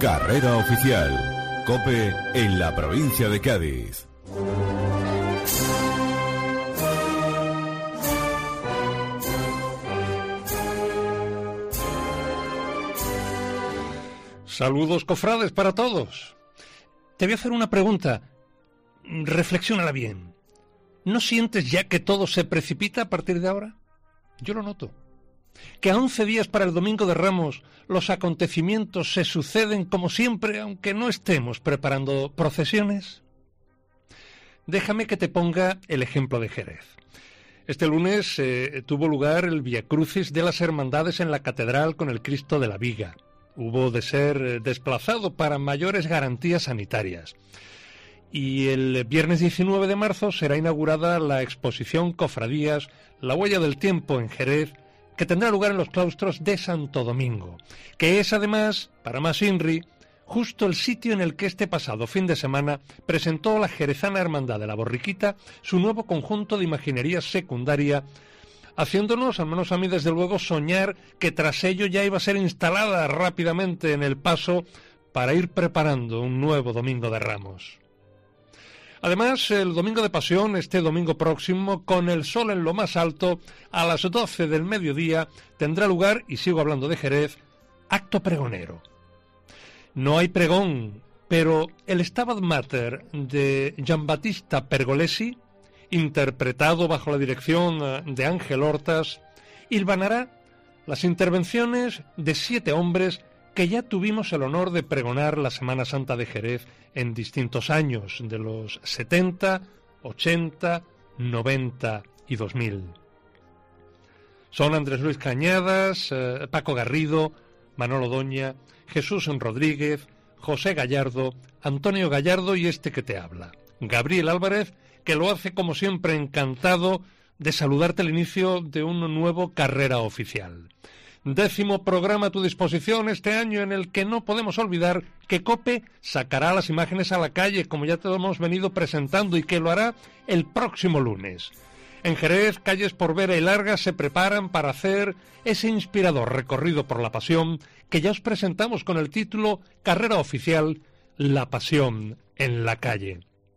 Carrera oficial. COPE en la provincia de Cádiz. Saludos, cofrades, para todos. Te voy a hacer una pregunta. Reflexiónala bien. ¿No sientes ya que todo se precipita a partir de ahora? Yo lo noto. Que a 11 días para el Domingo de Ramos los acontecimientos se suceden como siempre, aunque no estemos preparando procesiones. Déjame que te ponga el ejemplo de Jerez. Este lunes tuvo lugar el Viacrucis de las Hermandades en la Catedral con el Cristo de la Viga. Hubo de ser desplazado para mayores garantías sanitarias. Y el viernes 19 de marzo será inaugurada la exposición Cofradías, la huella del tiempo en Jerez, que tendrá lugar en los claustros de Santo Domingo, que es además, para más INRI, justo el sitio en el que este pasado fin de semana presentó la jerezana Hermandad de la Borriquita su nuevo conjunto de imaginería secundaria, haciéndonos, al menos a mí desde luego, soñar que tras ello ya iba a ser instalada rápidamente en el paso para ir preparando un nuevo Domingo de Ramos. Además, el Domingo de Pasión, este domingo próximo, con el sol en lo más alto, a las 12 del mediodía, tendrá lugar, y sigo hablando de Jerez, acto pregonero. No hay pregón, pero el Stabat Mater de Giambattista Pergolesi, interpretado bajo la dirección de Ángel Hortas, hilvanará las intervenciones de 7 hombres que ya tuvimos el honor de pregonar la Semana Santa de Jerez en distintos años, de los 70, 80, 90 y 2000. Son Andrés Luis Cañadas, Paco Garrido, Manolo Doña, Jesús Rodríguez, José Gallardo, Antonio Gallardo y este que te habla, Gabriel Álvarez, que lo hace como siempre encantado de saludarte al inicio de un nuevo Carrera oficial. 10º programa a tu disposición este año, en el que no podemos olvidar que COPE sacará las imágenes a la calle, como ya te lo hemos venido presentando, y que lo hará el próximo lunes. En Jerez, calles por Vera y largas se preparan para hacer ese inspirador recorrido por la Pasión que ya os presentamos con el título Carrera oficial, La Pasión en la calle.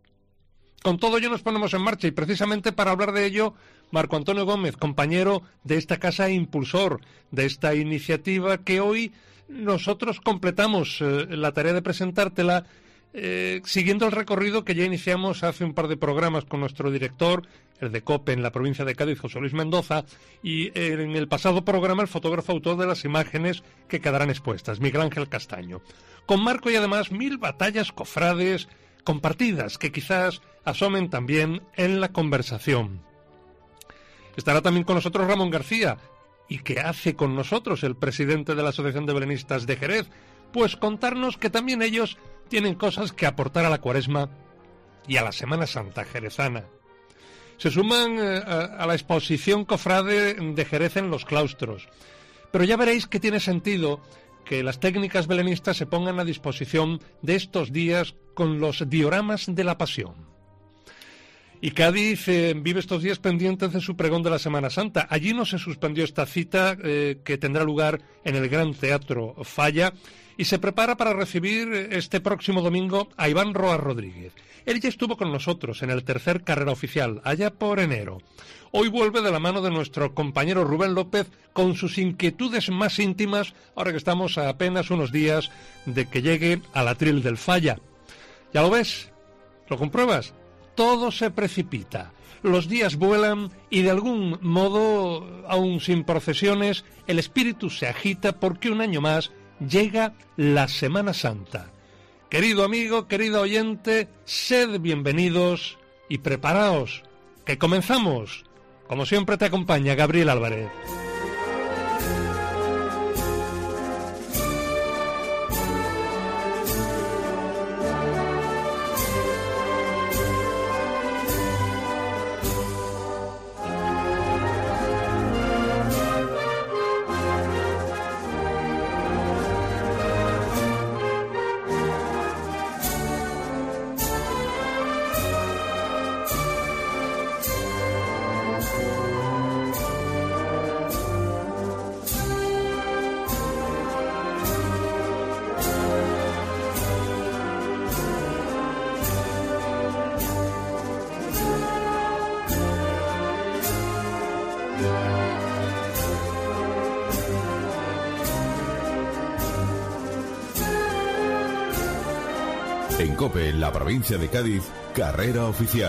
Con todo ello nos ponemos en marcha, y precisamente para hablar de ello, Marco Antonio Gómez, compañero de esta casa e impulsor de esta iniciativa, que hoy nosotros completamos la tarea de presentártela, siguiendo el recorrido que ya iniciamos hace un par de programas con nuestro director, el de COPE en la provincia de Cádiz, José Luis Mendoza, y en el pasado programa el fotógrafo autor de las imágenes que quedarán expuestas, Miguel Ángel Castaño. Con Marco y además 1000 batallas cofrades compartidas que quizás asomen también en la conversación. Estará también con nosotros Ramón García. ¿Y qué hace con nosotros el presidente de la Asociación de Belenistas de Jerez? Pues contarnos que también ellos tienen cosas que aportar a la Cuaresma y a la Semana Santa jerezana. Se suman a la exposición cofrade de Jerez en los claustros. Pero ya veréis que tiene sentido que las técnicas belenistas se pongan a disposición de estos días con los dioramas de la Pasión. Y Cádiz vive estos días pendientes de su pregón de la Semana Santa. Allí no se suspendió esta cita que tendrá lugar en el Gran Teatro Falla, y se prepara para recibir este próximo domingo a Iván Roa Rodríguez. Él ya estuvo con nosotros en el tercer Carrera oficial, allá por enero. Hoy vuelve de la mano de nuestro compañero Rubén López con sus inquietudes más íntimas, ahora que estamos a apenas unos días de que llegue al atril del Falla. ¿Ya lo ves? ¿Lo compruebas? Todo se precipita, los días vuelan y de algún modo, aun sin procesiones, el espíritu se agita porque un año más llega la Semana Santa. Querido amigo, querido oyente, sed bienvenidos y preparaos, que comenzamos. Como siempre te acompaña Gabriel Álvarez. En COPE, en la provincia de Cádiz, carrera oficial.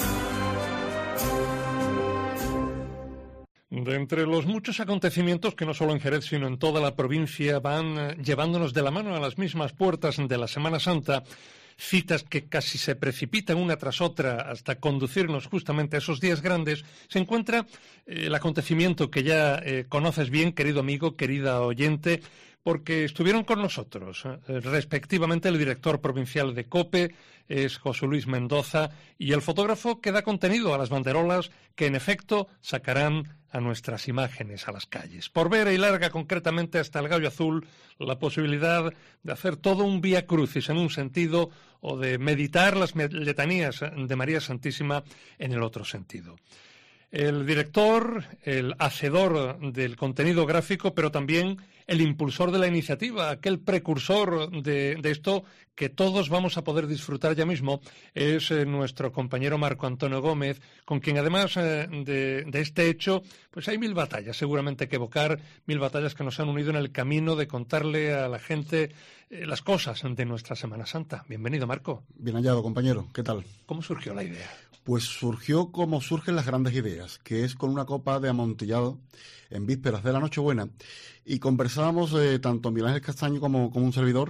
De entre los muchos acontecimientos que no solo en Jerez, sino en toda la provincia van llevándonos de la mano a las mismas puertas de la Semana Santa, citas que casi se precipitan una tras otra hasta conducirnos justamente a esos días grandes, se encuentra el acontecimiento que ya conoces bien, querido amigo, querida oyente, porque estuvieron con nosotros, respectivamente, el director provincial de COPE, es José Luis Mendoza, y el fotógrafo que da contenido a las banderolas que, en efecto, sacarán a nuestras imágenes a las calles. Por Vera y Larga, concretamente hasta el Gallo Azul, la posibilidad de hacer todo un vía crucis en un sentido o de meditar las letanías de María Santísima en el otro sentido. El director, el hacedor del contenido gráfico, pero también el impulsor de la iniciativa, aquel precursor de esto que todos vamos a poder disfrutar ya mismo, es nuestro compañero Marco Antonio Gómez, con quien además de este hecho, pues hay 1000 batallas seguramente que evocar, 1000 batallas que nos han unido en el camino de contarle a la gente las cosas de nuestra Semana Santa. Bienvenido, Marco. Bien hallado, compañero. ¿Qué tal? ¿Cómo surgió la idea? Pues surgió como surgen las grandes ideas, que es con una copa de amontillado en vísperas de la Nochebuena, y conversábamos tanto Miguel Ángel Castaño como un servidor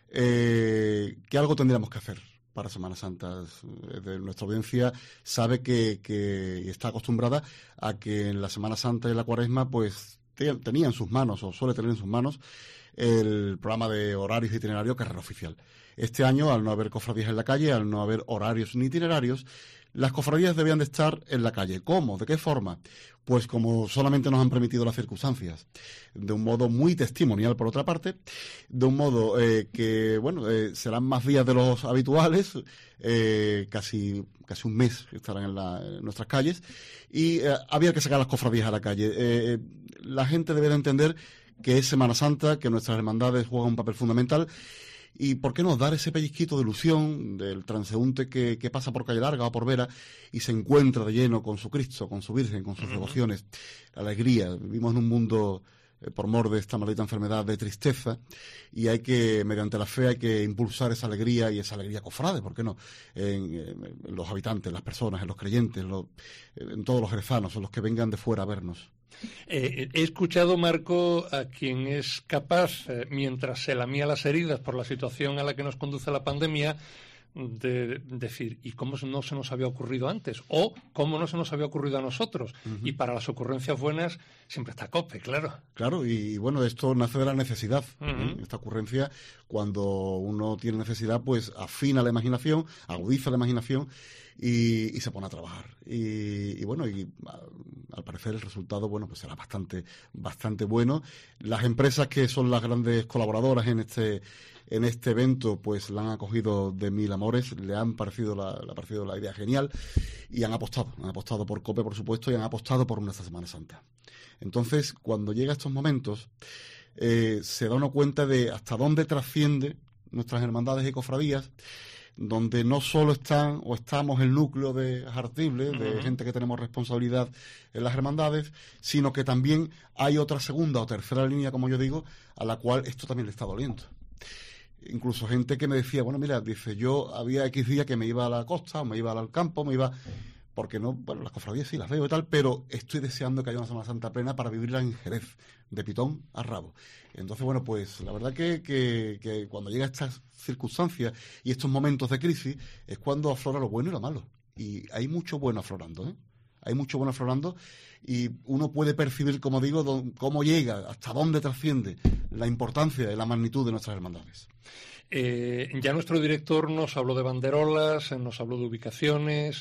que algo tendríamos que hacer para Semana Santa. Nuestra audiencia sabe que está acostumbrada a que en la Semana Santa y la Cuaresma pues tenía en sus manos, o suele tener en sus manos, el programa de horarios e itinerario Carrera Oficial. Este año, al no haber cofradías en la calle, al no haber horarios ni itinerarios, las cofradías debían de estar en la calle. ¿Cómo? ¿De qué forma? Pues como solamente nos han permitido las circunstancias, de un modo muy testimonial por otra parte, de un modo que, bueno, serán más días de los habituales, casi un mes estarán en nuestras calles, y había que sacar las cofradías a la calle. La gente debe de entender que es Semana Santa, que nuestras hermandades juegan un papel fundamental. Y por qué no dar ese pellizquito de ilusión del transeúnte que pasa por Calle Larga o por Vera y se encuentra de lleno con su Cristo, con su Virgen, con sus devociones, la alegría. Vivimos en un mundo, por mor de esta maldita enfermedad, de tristeza, y hay que, mediante la fe, hay que impulsar esa alegría, y esa alegría cofrade, ¿por qué no? En los habitantes, en las personas, en los creyentes, en todos los jerezanos, en los que vengan de fuera a vernos. He escuchado, Marco, a quien es capaz, mientras se lamía las heridas por la situación a la que nos conduce la pandemia, de decir, ¿y cómo no se nos había ocurrido antes? O ¿cómo no se nos había ocurrido a nosotros? Y para las ocurrencias buenas siempre está COPE, claro. Claro, y bueno, esto nace de la necesidad. Esta ocurrencia, cuando uno tiene necesidad, pues afina la imaginación, agudiza la imaginación y se pone a trabajar. Y bueno, al parecer el resultado, bueno, pues será bastante bueno. Las empresas que son las grandes colaboradoras en este evento, pues la han acogido de mil amores, le ha parecido la idea genial, y han apostado por COPE, por supuesto, y han apostado por nuestra Semana Santa. Entonces, cuando llega a estos momentos, se da uno cuenta de hasta dónde trasciende nuestras hermandades y cofradías, donde no solo estamos el núcleo de Jartible, de gente que tenemos responsabilidad en las hermandades, sino que también hay otra segunda o tercera línea, como yo digo, a la cual esto también le está doliendo. Incluso gente que me decía, bueno, mira, dice, yo había X días que me iba a la costa, o me iba al campo, porque no, bueno, las cofradías sí las veo y tal, pero estoy deseando que haya una Semana Santa plena para vivirla en Jerez, de pitón a rabo. Entonces, bueno, pues la verdad que cuando llega estas circunstancias y estos momentos de crisis es cuando aflora lo bueno y lo malo. Y hay mucho bueno aflorando, Hay mucho bueno aflorando, y uno puede percibir, como digo, cómo llega, hasta dónde trasciende la importancia y la magnitud de nuestras hermandades. Ya nuestro director nos habló de banderolas, nos habló de ubicaciones,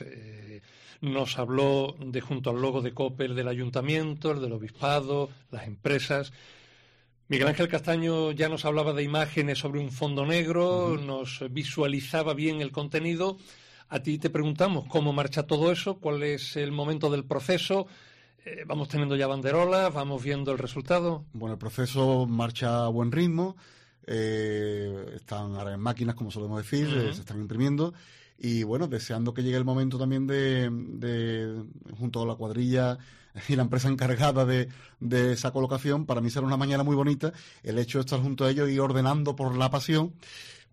nos habló de, junto al logo de COPE, el del ayuntamiento, el del obispado, las empresas. Miguel Ángel Castaño ya nos hablaba de imágenes sobre un fondo negro, nos visualizaba bien el contenido. A ti te preguntamos cómo marcha todo eso, cuál es el momento del proceso. Vamos teniendo ya banderolas, vamos viendo el resultado. Bueno, el proceso marcha a buen ritmo. Están ahora en máquinas, como solemos decir, se están imprimiendo, y bueno, deseando que llegue el momento también de junto a la cuadrilla y la empresa encargada de esa colocación. Para mí será una mañana muy bonita el hecho de estar junto a ellos y ordenando por la pasión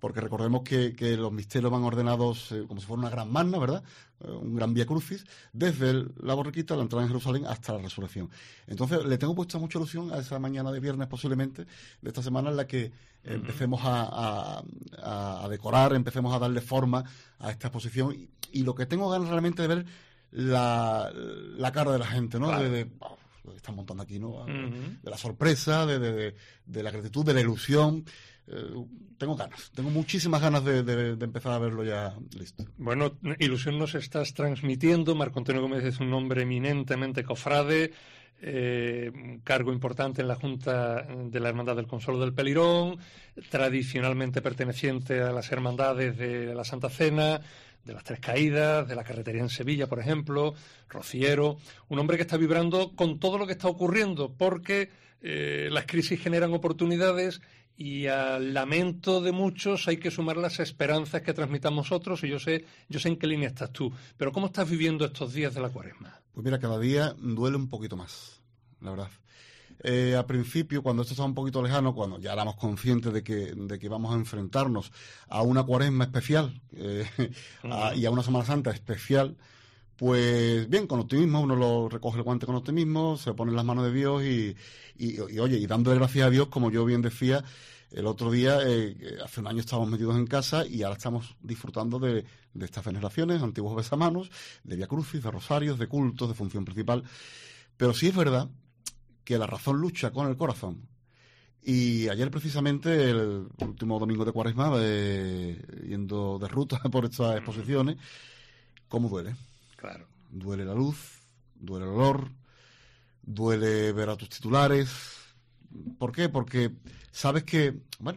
porque recordemos que los misterios van ordenados como si fuera una gran magna, ¿verdad? Un gran vía crucis, desde la borriquita, la entrada en Jerusalén, hasta la resurrección. Entonces, le tengo puesta mucha ilusión a esa mañana de viernes, posiblemente, de esta semana, en la que empecemos a decorar, empecemos a darle forma a esta exposición, y lo que tengo ganas realmente de ver la cara de la gente, ¿no? Claro. Lo que están montando aquí, ¿no? De la sorpresa, de la gratitud, de la ilusión. Tengo muchísimas ganas de empezar a verlo ya listo. Bueno, ilusión nos estás transmitiendo. Marco Antonio Gómez es un hombre eminentemente cofrade, cargo importante en la Junta de la Hermandad del Consuelo del Pelirón, tradicionalmente perteneciente a las hermandades de la Santa Cena, de las Tres Caídas, de la Carretería en Sevilla, por ejemplo, rociero, un hombre que está vibrando con todo lo que está ocurriendo, porque las crisis generan oportunidades, y al lamento de muchos hay que sumar las esperanzas que transmitamos otros, y yo sé en qué línea estás tú. Pero ¿cómo estás viviendo estos días de la Cuaresma? Pues mira, cada día duele un poquito más, la verdad. Al principio, cuando esto estaba un poquito lejano, cuando ya éramos conscientes de que vamos a enfrentarnos a una Cuaresma especial y a una Semana Santa especial, pues bien, con optimismo, uno lo recoge el guante con optimismo, se pone en las manos de Dios y dándole gracias a Dios, como yo bien decía el otro día, hace un año estábamos metidos en casa y ahora estamos disfrutando de estas veneraciones, antiguos besamanos, de Vía Crucis, de rosarios, de cultos, de función principal. Pero sí es verdad que la razón lucha con el corazón. Y ayer precisamente, el último domingo de Cuaresma, yendo de ruta por estas exposiciones, ¿cómo duele? Claro. Duele la luz, duele el olor, duele ver a tus titulares. ¿Por qué? Porque sabes que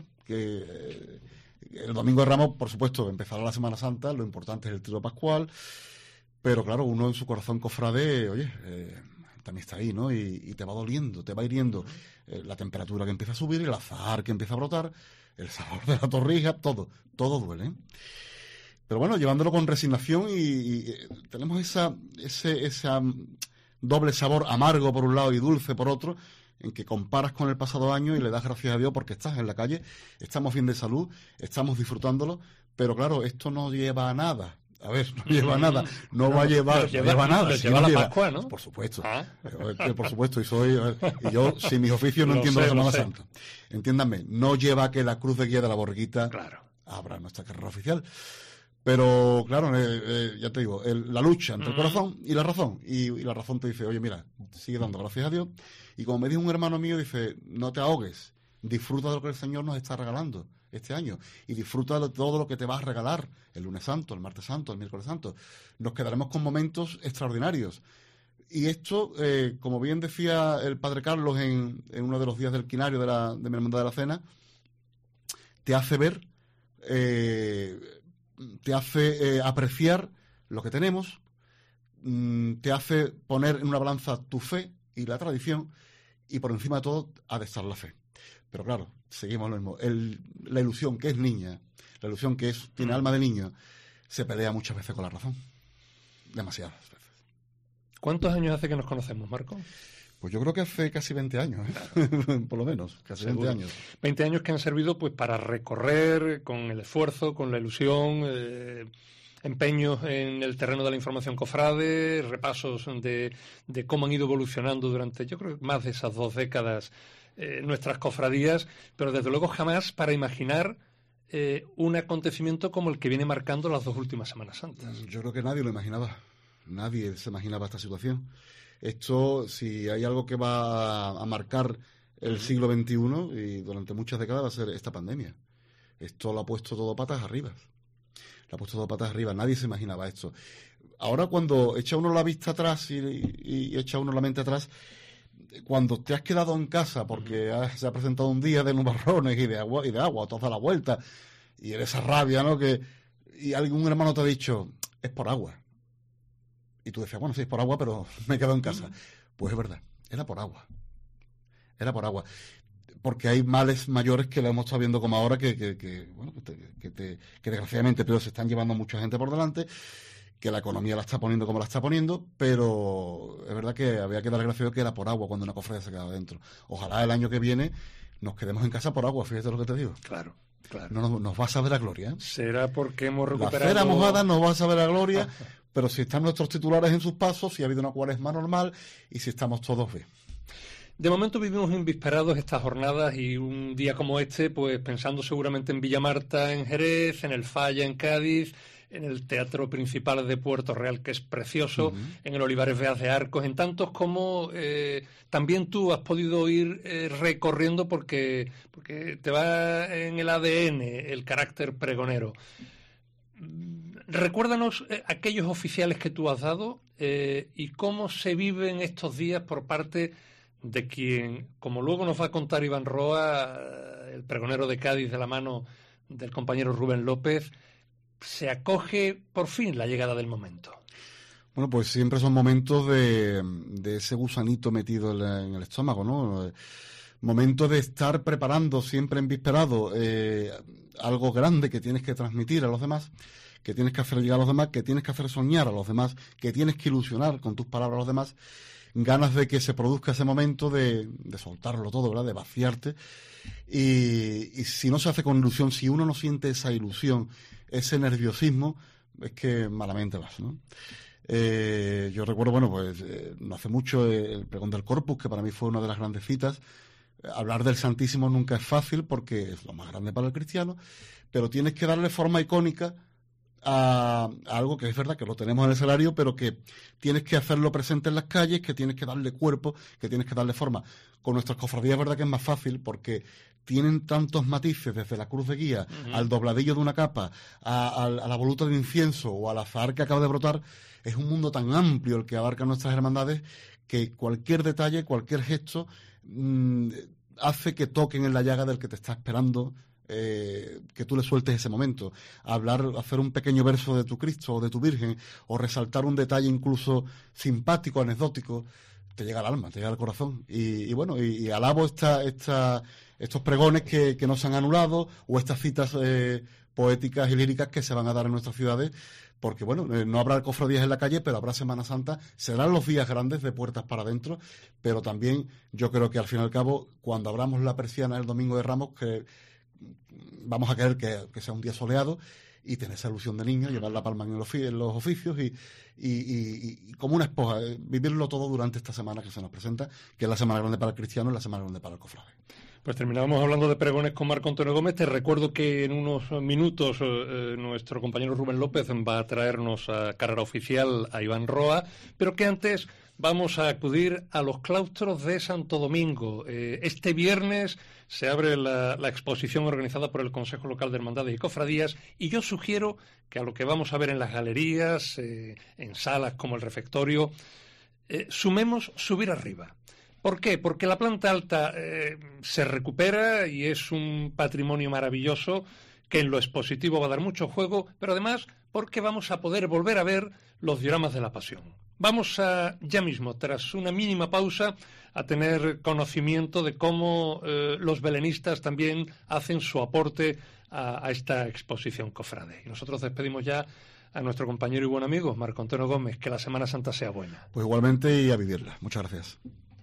el Domingo de Ramos, por supuesto, empezará la Semana Santa, lo importante es el trío pascual, pero claro, uno en su corazón cofrade, también está ahí, ¿no? Y te va doliendo, te va hiriendo la temperatura que empieza a subir, el azahar que empieza a brotar, el sabor de la torrija, todo duele, ¿eh? Pero bueno, llevándolo con resignación y tenemos ese doble sabor amargo por un lado y dulce por otro, en que comparas con el pasado año y le das gracias a Dios porque estás en la calle, estamos bien de salud, estamos disfrutándolo, pero claro, esto no lleva a nada. A ver, no lleva a nada, no va a llevar, no lleva nada. Pero lleva la Pascua, ¿no? Por supuesto, por supuesto, y yo sin mis oficios no entiendo la Semana Santa. Entiéndanme, no lleva a que la cruz de guía de la borriquita abra nuestra carrera oficial. Pero, claro, ya te digo, la lucha entre el corazón y la razón. Y la razón te dice, oye, mira, sigue dando gracias a Dios. Y como me dijo un hermano mío, dice, no te ahogues, disfruta de lo que el Señor nos está regalando este año. Y disfruta de todo lo que te va a regalar el lunes santo, el martes santo, el miércoles santo. Nos quedaremos con momentos extraordinarios. Y esto, como bien decía el Padre Carlos en uno de los días del quinario de mi Hermandad de la Cena, te hace ver... te hace apreciar lo que tenemos, te hace poner en una balanza tu fe y la tradición, y por encima de todo ha de estar la fe. Pero claro, seguimos lo mismo. La ilusión que es niña, la ilusión que tiene alma de niño, se pelea muchas veces con la razón. Demasiadas veces. ¿Cuántos años hace que nos conocemos, Marco? Pues yo creo que hace casi 20 años, por lo menos, casi 20 años. 20 años que han servido pues para recorrer con el esfuerzo, con la ilusión, empeños en el terreno de la información cofrade, repasos de cómo han ido evolucionando durante, yo creo, más de esas 2 décadas nuestras cofradías, pero desde luego jamás para imaginar un acontecimiento como el que viene marcando las 2 últimas Semanas Santas. Yo creo que nadie lo imaginaba, nadie se imaginaba esta situación. Esto, si hay algo que va a marcar el siglo XXI y durante muchas décadas, va a ser esta pandemia. Esto lo ha puesto todo patas arriba. Nadie se imaginaba esto. Ahora, cuando echa uno la vista atrás y echa uno la mente atrás, cuando te has quedado en casa porque se ha presentado un día de nubarrones y de agua toda la vuelta, y en esa rabia, ¿no? Y algún hermano te ha dicho, es por agua. Y tú decías, bueno, sí, es por agua, pero me he quedado en casa. Pues es verdad, era por agua. Porque hay males mayores que lo hemos estado viendo como ahora, que desgraciadamente, pero se están llevando mucha gente por delante, que la economía la está poniendo como la está poniendo, pero es verdad que había que dar gracias a Dios que era por agua cuando una cofradía se quedaba dentro. Ojalá el año que viene nos quedemos en casa por agua, fíjate lo que te digo. Claro. Claro. No nos va a saber a gloria. Será porque hemos La recuperado... cera mojada nos va a saber a gloria, pero si están nuestros titulares en sus pasos, si ha habido una cuaresma normal y si estamos todos bien. De momento vivimos invisperados estas jornadas y un día como este, pues pensando seguramente en Villamarta en Jerez, en el Falla en Cádiz, en el Teatro Principal de Puerto Real, que es precioso, en el Olivares Beas de Arcos, en tantos como también tú has podido ir recorriendo porque te va en el ADN el carácter pregonero. Recuérdanos aquellos oficiales que tú has dado y cómo se viven estos días por parte de quien, como luego nos va a contar Iván Roa, el pregonero de Cádiz de la mano del compañero Rubén López, se acoge por fin la llegada del momento. Bueno, pues siempre son momentos de ese gusanito metido en el estómago, ¿no? Momentos de estar preparando siempre en vísperado algo grande que tienes que transmitir a los demás, que tienes que hacer llegar a los demás, que tienes que hacer soñar a los demás, que tienes que ilusionar con tus palabras a los demás, ganas de que se produzca ese momento de soltarlo todo, ¿verdad? De vaciarte. Y si no se hace con ilusión, si uno no siente esa ilusión, ese nerviosismo, es que malamente vas, ¿no? Yo recuerdo, bueno, pues no hace mucho el pregón del Corpus, que para mí fue una de las grandes citas. Hablar del Santísimo nunca es fácil porque es lo más grande para el cristiano, pero tienes que darle forma icónica a algo que es verdad que lo tenemos en el escenario, pero que tienes que hacerlo presente en las calles, que tienes que darle cuerpo, que tienes que darle forma. Con nuestras cofradías es verdad que es más fácil porque tienen tantos matices, desde la cruz de guía al dobladillo de una capa, a la voluta de incienso o al azahar que acaba de brotar. Es un mundo tan amplio el que abarca nuestras hermandades que cualquier detalle, cualquier gesto hace que toquen en la llaga del que te está esperando que tú le sueltes ese momento. Hacer un pequeño verso de tu Cristo o de tu Virgen, o resaltar un detalle incluso simpático, anecdótico, te llega al alma, te llega al corazón. Y bueno, y alabo estos pregones que no se han anulado, o estas citas poéticas y líricas que se van a dar en nuestras ciudades, porque bueno, no habrá cofradías en la calle, pero habrá Semana Santa, serán los días grandes de puertas para adentro, pero también yo creo que al fin y al cabo, cuando abramos la persiana el Domingo de Ramos, que vamos a querer que sea un día soleado y tener esa ilusión de niño, llevar la palma en los oficios y como una esposa, vivirlo todo durante esta semana que se nos presenta, que es la semana grande para el cristiano y la semana grande para el cofrade. Pues terminábamos hablando de pregones con Marco Antonio Gómez. Te recuerdo que en unos minutos nuestro compañero Rubén López va a traernos a carrera oficial a Iván Roa, pero que antes vamos a acudir a los claustros de Santo Domingo. Este viernes se abre la exposición organizada por el Consejo Local de Hermandades y Cofradías, y yo sugiero que a lo que vamos a ver en las galerías, en salas como el refectorio, sumemos subir arriba. ¿Por qué? Porque la planta alta se recupera y es un patrimonio maravilloso que en lo expositivo va a dar mucho juego, pero además porque vamos a poder volver a ver los dioramas de la Pasión. Vamos ya mismo, tras una mínima pausa, a tener conocimiento de cómo los belenistas también hacen su aporte a esta exposición cofrade. Y nosotros despedimos ya a nuestro compañero y buen amigo, Marco Antonio Gómez. Que la Semana Santa sea buena. Pues igualmente, y a vivirla. Muchas gracias.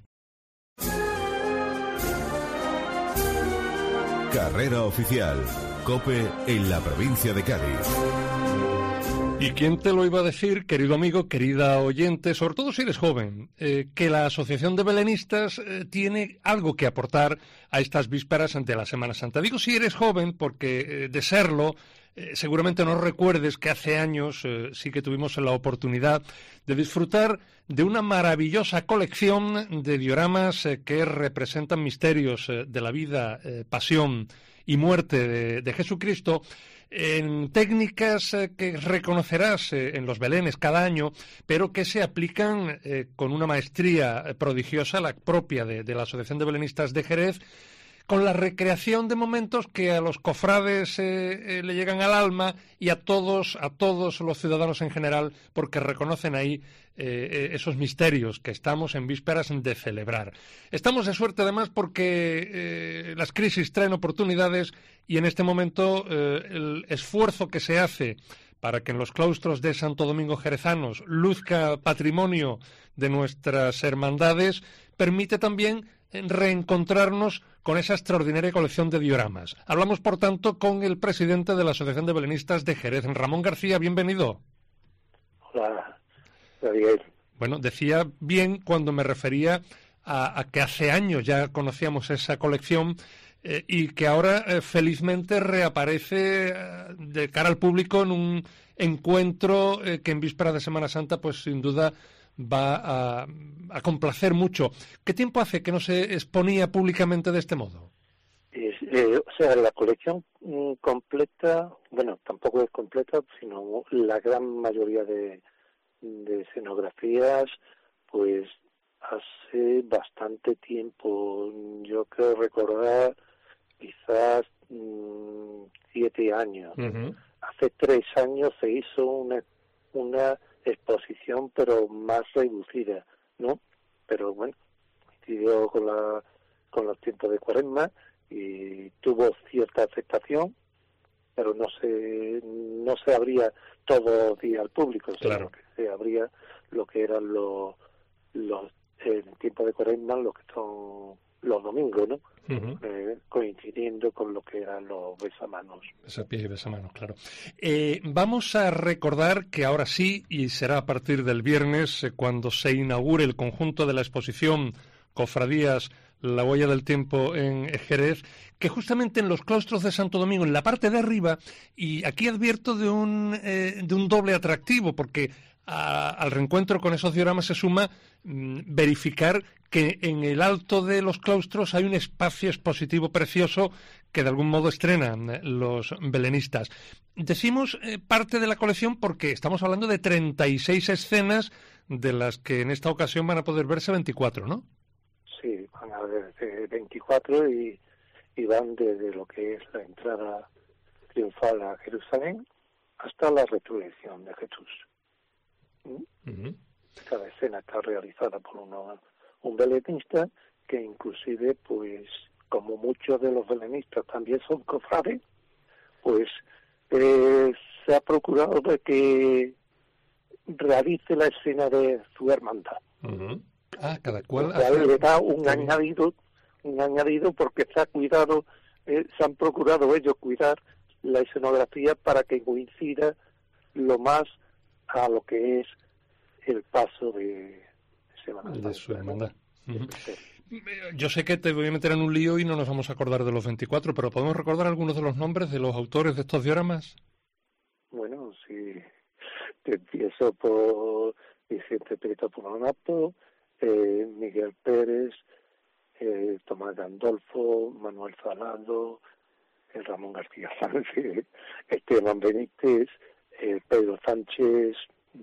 Carrera oficial. COPE en la provincia de Cádiz. ¿Y quién te lo iba a decir, querido amigo, querida oyente, sobre todo si eres joven, que la Asociación de Belenistas tiene algo que aportar a estas vísperas ante la Semana Santa? Digo si eres joven porque de serlo, seguramente no recuerdes que hace años sí que tuvimos la oportunidad de disfrutar de una maravillosa colección de dioramas que representan misterios de la vida, pasión y muerte de Jesucristo, en técnicas que reconocerás en los belenes cada año, pero que se aplican con una maestría prodigiosa, la propia de la Asociación de Belenistas de Jerez, con la recreación de momentos que a los cofrades le llegan al alma y a todos los ciudadanos en general, porque reconocen ahí esos misterios que estamos en vísperas de celebrar. Estamos de suerte además porque las crisis traen oportunidades y en este momento el esfuerzo que se hace para que en los claustros de Santo Domingo jerezanos luzca patrimonio de nuestras hermandades permite también reencontrarnos con esa extraordinaria colección de dioramas. Hablamos, por tanto, con el presidente de la Asociación de Belenistas de Jerez, Ramón García. Bienvenido. Hola, Gabriel. Bueno, decía bien cuando me refería a que hace años ya conocíamos esa colección y que ahora felizmente reaparece de cara al público en un encuentro que en vísperas de Semana Santa pues sin duda va a complacer mucho. ¿Qué tiempo hace que no se exponía públicamente de este modo? La colección completa, bueno, tampoco es completa, sino la gran mayoría de escenografías, pues hace bastante tiempo. Yo creo recordar quizás 7 años. Uh-huh. Hace 3 años se hizo una exposición, pero más reducida, ¿no? Pero bueno, coincidió con los tiempos de Cuaresma y tuvo cierta aceptación, pero no se abría todo los días al público, claro, sino que se abría lo que eran los en tiempo de Cuaresma, lo que son los domingos, ¿no? Uh-huh. Coincidiendo con lo que eran los besamanos. Besapiés y besamanos, claro. Vamos a recordar que ahora sí, y será a partir del viernes, cuando se inaugure el conjunto de la exposición Cofradías La Huella del Tiempo en Jerez, que justamente en los claustros de Santo Domingo, en la parte de arriba, y aquí advierto de un doble atractivo, porque al reencuentro con esos dioramas se suma verificar que en el alto de los claustros hay un espacio expositivo precioso que de algún modo estrenan los belenistas. Decimos parte de la colección porque estamos hablando de 36 escenas, de las que en esta ocasión van a poder verse 24, ¿no? Sí, van a verse 24 y van desde lo que es la entrada triunfal a Jerusalén hasta la resurrección de Jesús. Uh-huh. Cada escena está realizada por un belenista que inclusive, pues, como muchos de los belenistas también son cofrades, pues se ha procurado de que realice la escena de su hermandad. Uh-huh. Cada cual le da un añadido porque se ha cuidado, se han procurado ellos cuidar la escenografía para que coincida lo más a lo que es el paso de Semana Santa, de su hermandad. ¿no? Uh-huh. Yo sé que te voy a meter en un lío y no nos vamos a acordar de los 24, pero ¿podemos recordar algunos de los nombres de los autores de estos dioramas? Bueno, sí, te empiezo por Vicente Prieto Puranato, Miguel Pérez, Tomás Gandolfo, Manuel Salado, Ramón García Sánchez, Esteban Benítez, Pedro Sánchez,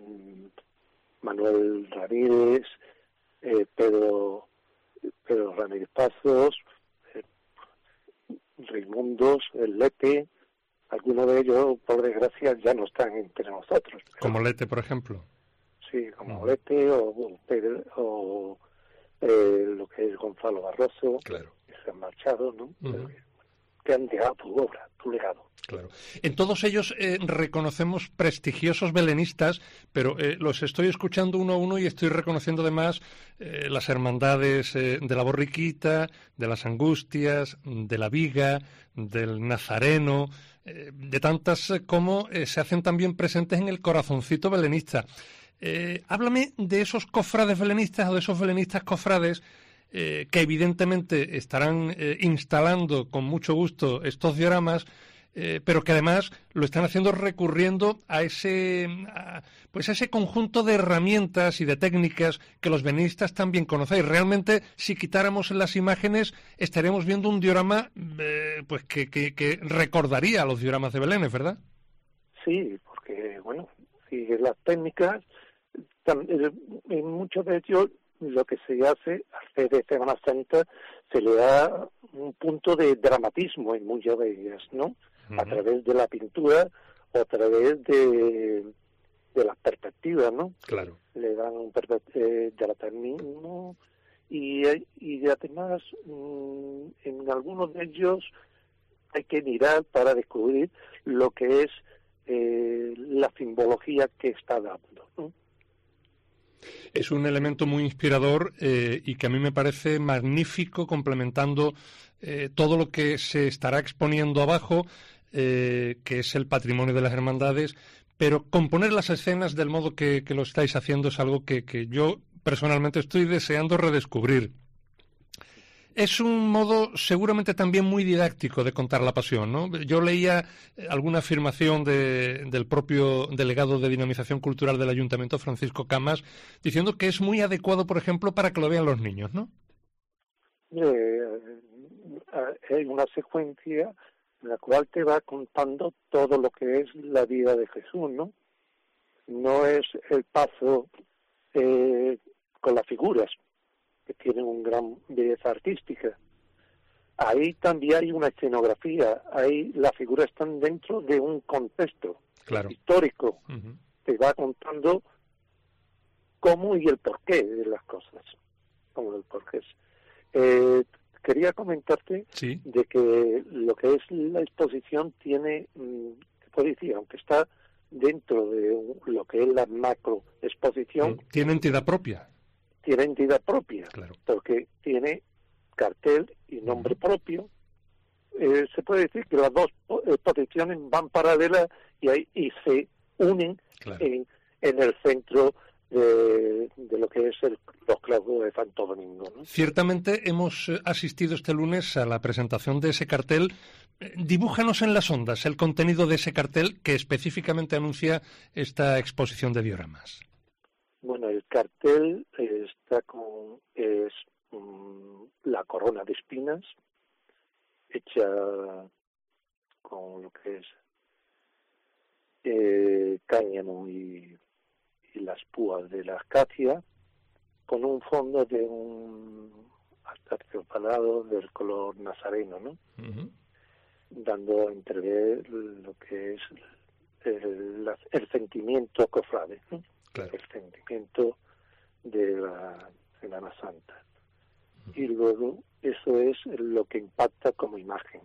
Manuel Ramírez, Pedro Ramírez Pazos, Raimundos, el Lete. Algunos de ellos, por desgracia, ya no están entre nosotros. Como Lete, por ejemplo. Sí, como Lete o Pedro, o lo que es Gonzalo Barroso, claro, que se han marchado, ¿no? Uh-huh. Que han dejado tu obra, tu legado. Claro. En todos ellos reconocemos prestigiosos belenistas, pero los estoy escuchando uno a uno y estoy reconociendo además las hermandades de la Borriquita, de las Angustias, de la Viga, del Nazareno, de tantas como se hacen también presentes en el corazoncito belenista. Háblame de esos cofrades belenistas o de esos belenistas cofrades que evidentemente estarán instalando con mucho gusto estos dioramas, pero que además lo están haciendo recurriendo a ese conjunto de herramientas y de técnicas que los belenistas también conocéis. Realmente, si quitáramos las imágenes, estaríamos viendo un diorama pues que recordaría a los dioramas de Belén, ¿verdad? Sí, porque, bueno, si las técnicas, en muchos de ellos, lo que se hace de Semana Santa, se le da un punto de dramatismo en muchas de ellas, ¿no? Uh-huh. A través de la pintura o a través de las perspectivas, ¿no? Claro. Le dan un dramatismo y además en algunos de ellos hay que mirar para descubrir lo que es la simbología que está dando, ¿no? Es un elemento muy inspirador y que a mí me parece magnífico, complementando todo lo que se estará exponiendo abajo, que es el patrimonio de las hermandades, pero componer las escenas del modo que lo estáis haciendo es algo que yo personalmente estoy deseando redescubrir. Es un modo seguramente también muy didáctico de contar la pasión, ¿no? Yo leía alguna afirmación del propio delegado de Dinamización Cultural del Ayuntamiento, Francisco Camas, diciendo que es muy adecuado, por ejemplo, para que lo vean los niños, ¿no? Hay una secuencia en la cual te va contando todo lo que es la vida de Jesús, ¿no? No es el paso con las figuras, que tienen una gran belleza artística. Ahí también hay una escenografía, ahí las figuras están dentro de un contexto histórico. Uh-huh. Te va contando cómo y el porqué de las cosas. Cómo el porqué. Quería comentarte de que lo que es la exposición tiene, te puedo decir, aunque está dentro de lo que es la macro exposición, tiene entidad propia. Tiene entidad propia, claro, porque tiene cartel y nombre propio. Se puede decir que las dos exposiciones van paralelas y se unen en el centro de lo que es los clavos de Santo Domingo, ¿no? Ciertamente hemos asistido este lunes a la presentación de ese cartel. Dibújanos en las ondas el contenido de ese cartel que específicamente anuncia esta exposición de dioramas. Bueno, el cartel está es la corona de espinas hecha con lo que es cáñamo y las púas de la acacia, con un fondo de un aterciopelado del color nazareno, ¿no? Uh-huh. Dando a entrever lo que es el sentimiento cofrade, ¿no? Claro. El sentimiento de la Semana Santa. Uh-huh. Y luego eso es lo que impacta como imagen,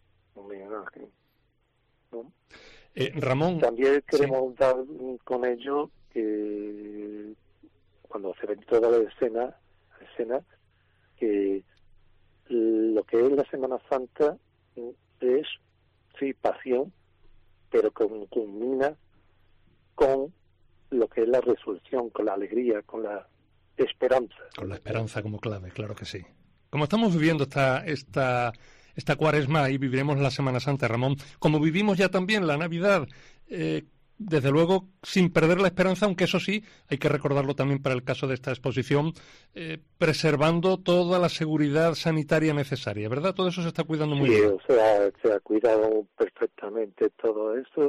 ¿no? Ramón, también queremos dar con ello que cuando se ve toda la escena que lo que es la Semana Santa es pasión, pero culmina con lo que es la resurrección, con la alegría, con la esperanza. Con la esperanza como clave, claro que sí. Como estamos viviendo esta Cuaresma y viviremos la Semana Santa, Ramón, como vivimos ya también la Navidad, desde luego sin perder la esperanza, aunque eso sí, hay que recordarlo también para el caso de esta exposición, preservando toda la seguridad sanitaria necesaria, ¿verdad? Todo eso se está cuidando muy bien. Sí, se ha cuidado perfectamente todo eso.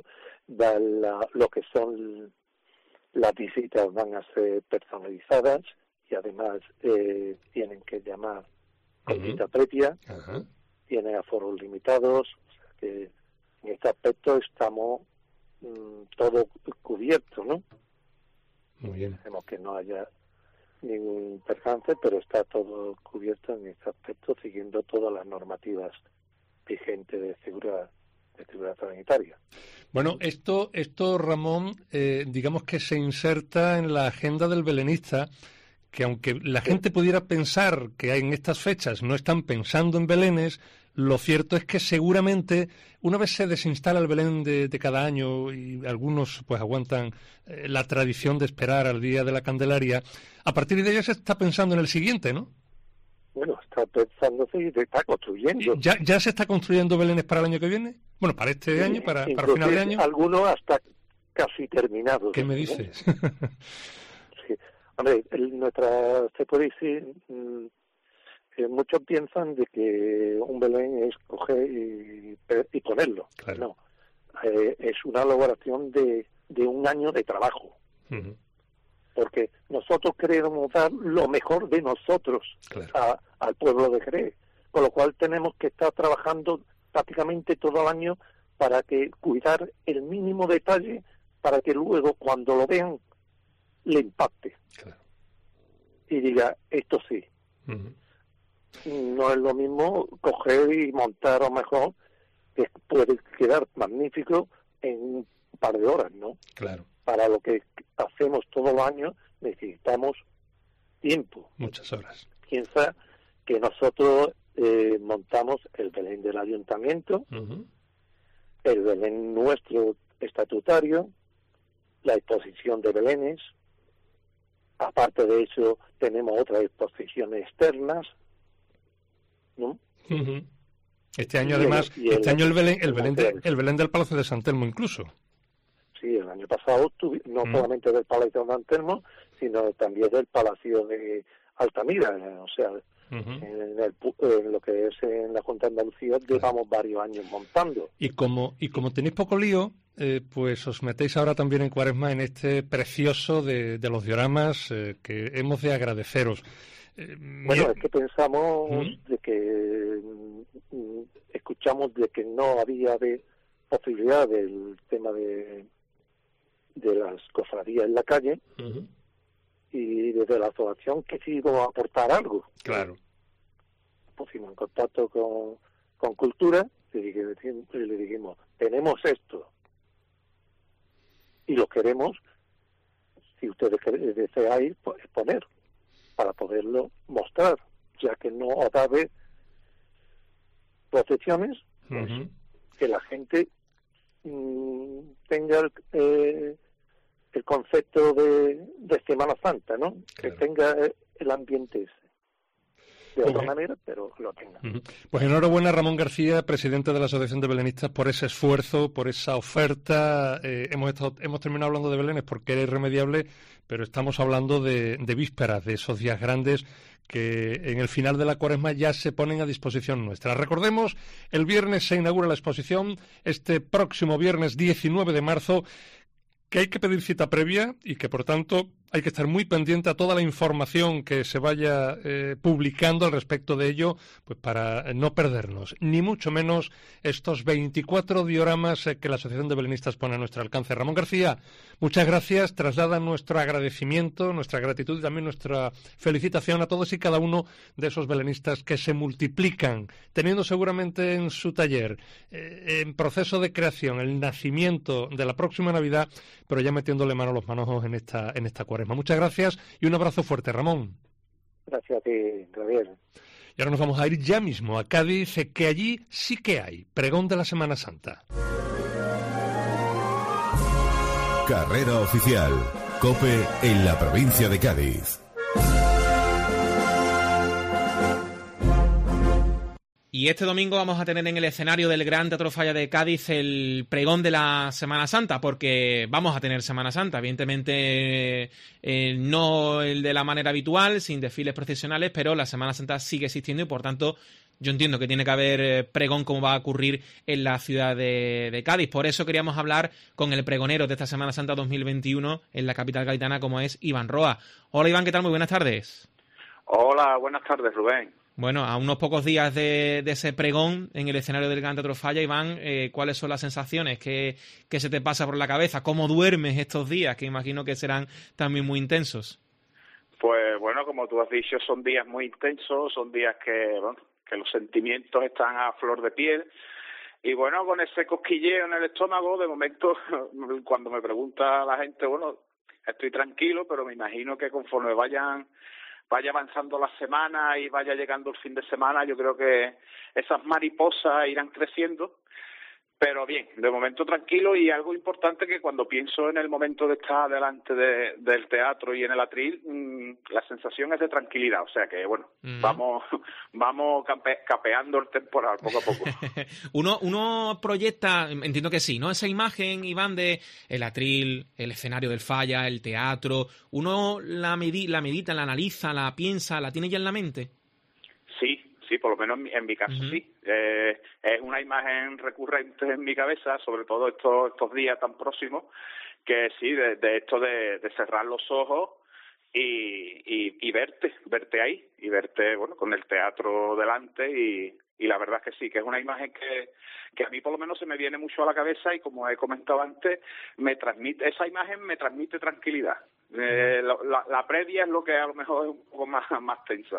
Lo que son las visitas van a ser personalizadas y además tienen que llamar con cita previa. Uh-huh. Tiene aforos limitados, o sea que en este aspecto estamos todo cubierto, ¿no? Muy bien. Esperemos que no haya ningún percance, pero está todo cubierto en este aspecto, siguiendo todas las normativas vigentes de seguridad sanitaria. Bueno, esto Ramón, digamos que se inserta en la agenda del belenista, que aunque la gente pudiera pensar que en estas fechas no están pensando en belenes, lo cierto es que seguramente una vez se desinstala el Belén de cada año y algunos pues aguantan la tradición de esperar al día de la Candelaria, a partir de ahí se está pensando en el siguiente, ¿no? Bueno, está pensando y se está construyendo. ¿Ya se está construyendo belenes para el año que viene? Bueno, para este año, para final de año. Algunos hasta casi terminados. ¿Qué me dices? Sí. Hombre, se puede decir, muchos piensan de que un Belén es coger y ponerlo. Claro. No, es una elaboración de un año de trabajo. Uh-huh. Porque nosotros queremos dar lo mejor de nosotros al pueblo de Jerez, con lo cual tenemos que estar trabajando prácticamente todo el año para que cuidar el mínimo detalle para que luego cuando lo vean le impacte. Claro. Y diga, esto sí. Uh-huh. No es lo mismo coger y montar a lo mejor, que puede quedar magnífico en un par de horas, ¿no? Claro. Para lo que hacemos todos los años, necesitamos tiempo. Muchas horas. Piensa que nosotros montamos el Belén del Ayuntamiento, el Belén nuestro estatutario, la exposición de Belenes. Aparte de eso, tenemos otras exposiciones externas, ¿no? Este año, además, el Belén del Palacio de San Telmo incluso. Sí, el año pasado no solamente del Palacio de San Telmo, sino también del Palacio de Altamira, o sea, en lo que es en la Junta de Andalucía llevamos varios años montando. Y como tenéis poco lío, pues os metéis ahora también en Cuaresma en este precioso de los dioramas que hemos de agradeceros. Bueno, es que pensamos de que escuchamos de que no había posibilidad del tema de las cofradías en la calle, y desde la asociación que sí iba a aportar algo. Claro. Pusimos en contacto con Cultura y le dijimos, tenemos esto y lo queremos, si ustedes deseáis, pues, exponer para poderlo mostrar, ya que no va a haber procesiones, pues, que la gente tenga el concepto de Semana Santa, ¿no? Claro. Que tenga el ambiente ese. De otra manera, pero lo tenga. Pues enhorabuena, Ramón García, presidente de la Asociación de Belenistas, por ese esfuerzo, por esa oferta. Hemos terminado hablando de Belenes porque era irremediable, pero estamos hablando de vísperas, de esos días grandes que en el final de la Cuaresma ya se ponen a disposición nuestra. Recordemos, el viernes se inaugura la exposición, este próximo viernes 19 de marzo, que hay que pedir cita previa y que, por tanto, hay que estar muy pendiente a toda la información que se vaya publicando al respecto de ello, pues para no perdernos, ni mucho menos estos 24 dioramas que la Asociación de Belenistas pone a nuestro alcance. Ramón García, muchas gracias. Traslada nuestro agradecimiento, nuestra gratitud y también nuestra felicitación a todos y cada uno de esos belenistas que se multiplican, teniendo seguramente en su taller, en proceso de creación, el nacimiento de la próxima Navidad, pero ya metiéndole mano a los manojos en esta Cuaresma. Muchas gracias y un abrazo fuerte, Ramón. Gracias a ti, Gabriel. Y ahora nos vamos a ir ya mismo a Cádiz, que allí sí que hay pregón de la Semana Santa. Carrera oficial. COPE en la provincia de Cádiz. Y este domingo vamos a tener en el escenario del Gran Teatro Falla de Cádiz el pregón de la Semana Santa, porque vamos a tener Semana Santa, evidentemente no el de la manera habitual, sin desfiles procesionales, pero la Semana Santa sigue existiendo y por tanto yo entiendo que tiene que haber pregón como va a ocurrir en la ciudad de Cádiz. Por eso queríamos hablar con el pregonero de esta Semana Santa 2021 en la capital gaditana, como es Iván Roa. Hola Iván, ¿qué tal? Muy buenas tardes. Hola, buenas tardes, Rubén. Bueno, a unos pocos días de ese pregón en el escenario del Gran Teatro Falla, Iván, ¿cuáles son las sensaciones? ¿Qué se te pasa por la cabeza? ¿Cómo duermes estos días? Que imagino que serán también muy intensos. Pues bueno, como tú has dicho, son días muy intensos, son días que los sentimientos están a flor de piel. Y bueno, con ese cosquilleo en el estómago, de momento, cuando me pregunta la gente, bueno, estoy tranquilo, pero me imagino que conforme vaya avanzando la semana y vaya llegando el fin de semana, yo creo que esas mariposas irán creciendo, pero bien, de momento tranquilo. Y algo importante, que cuando pienso en el momento de estar delante del teatro y en el atril, la sensación es de tranquilidad, o sea que bueno, vamos capeando el temporal poco a poco. Uno proyecta, entiendo que sí, ¿no? Esa imagen, Iván, de el atril, el escenario del Falla, el teatro, uno la medita, la analiza, la piensa, la tiene ya en la mente. Sí, por lo menos en mi caso sí. Es una imagen recurrente en mi cabeza, sobre todo estos días tan próximos, que sí, de esto de cerrar los ojos y verte ahí, y verte, bueno, con el teatro delante, y la verdad es que sí, que es una imagen que a mí por lo menos se me viene mucho a la cabeza, y como he comentado antes, esa imagen me transmite tranquilidad. La previa es lo que a lo mejor es un poco más tensa.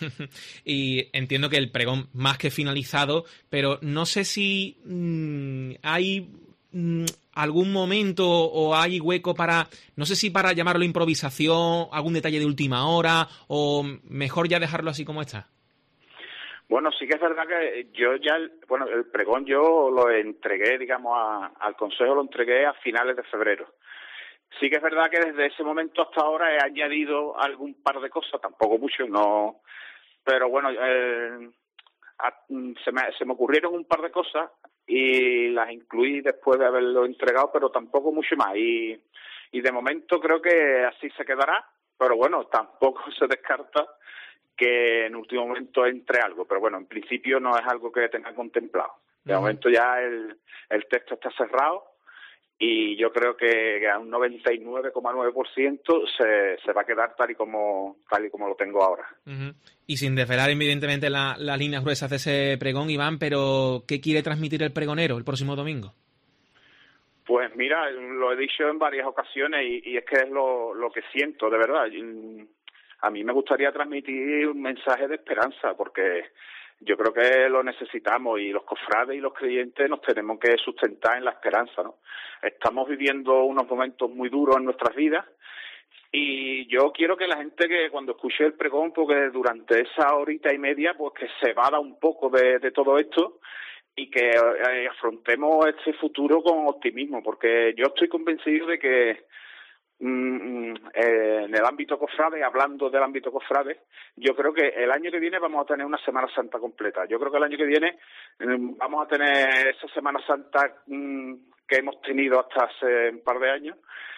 Y entiendo que el pregón más que finalizado, pero no sé si hay algún momento o hay hueco para, no sé si para llamarlo improvisación, algún detalle de última hora, o mejor ya dejarlo así como está? Bueno, sí que es verdad que yo ya, el pregón yo lo entregué, digamos, al Consejo lo entregué a finales de febrero. Sí que es verdad que desde ese momento hasta ahora he añadido algún par de cosas, tampoco mucho, no, pero bueno, se me ocurrieron un par de cosas y las incluí después de haberlo entregado, pero tampoco mucho más. Y de momento creo que así se quedará, pero bueno, tampoco se descarta que en último momento entre algo, pero bueno, en principio no es algo que tenga contemplado. De momento ya el texto está cerrado y yo creo que a un 99,9% se va a quedar tal y como lo tengo ahora. Y sin desvelar evidentemente las líneas gruesas de ese pregón, Iván, pero ¿qué quiere transmitir el pregonero el próximo domingo? Pues mira, lo he dicho en varias ocasiones y es que es lo que siento, de verdad. A mí me gustaría transmitir un mensaje de esperanza, porque yo creo que lo necesitamos y los cofrades y los creyentes nos tenemos que sustentar en la esperanza, ¿no? Estamos viviendo unos momentos muy duros en nuestras vidas y yo quiero que la gente que cuando escuche el pregón, porque durante esa horita y media, pues que se evada un poco de todo esto y que afrontemos este futuro con optimismo, porque yo estoy convencido de que en el ámbito cofrade, hablando del ámbito cofrade, yo creo que el año que viene vamos a tener una Semana Santa completa. Yo creo que el año que viene vamos a tener esa Semana Santa que hemos tenido hasta hace un par de años.